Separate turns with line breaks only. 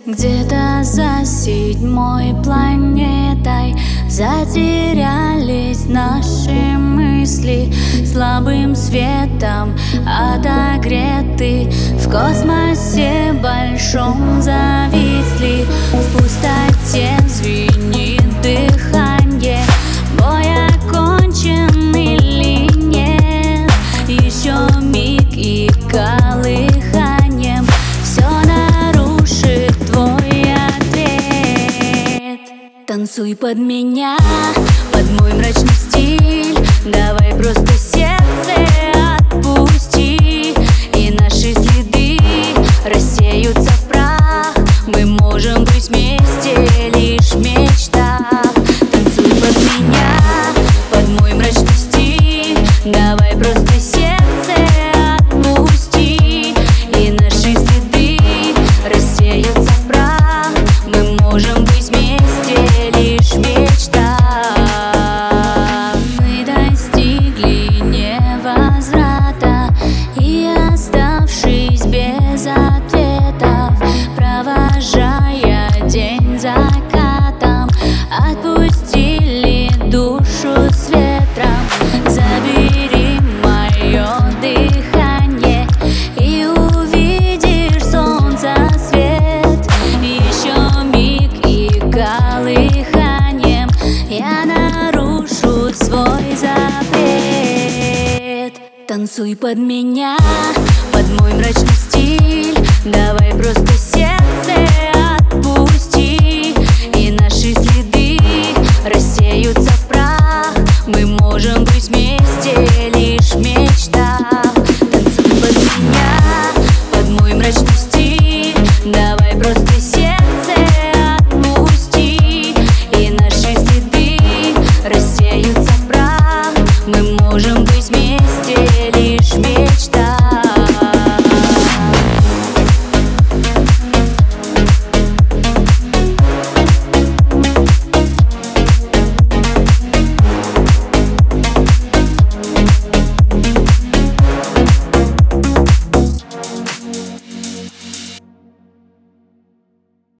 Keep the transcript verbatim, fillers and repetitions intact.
Где-то за седьмой планетой затерялись наши мысли, слабым светом отогреты, в космосе большом зависли. В пустоте звенит дыхание, бой окончен или нет? Еще миг и колыханием все нарушит твой ответ. Танцуй под меня, под мой мрачный стиль, давай просто сердце отпусти, и наши следы рассеются в прах. Мы можем быть вместе лишь в мечтах. Танцуй под меня, под мой мрачный стиль, давай просто сердце отпусти, и наши следы рассеются в прах. Мы можем быть вместе лишь в мечтах. Мы достигли невозврата, и оставшись без ответов, провожая день закатом, отпустили душу с ветром. Забери мое дыхание, и увидишь солнца свет. Еще миг и колыханием я нарушу свой запрет. Танцуй под меня, под мой мрачный стиль, давай просто сердце отпусти, и наши следы рассеются в прах. Мы можем быть вместе лишь в мечтах. Танцуй под меня, под мой мрачный стиль, давай просто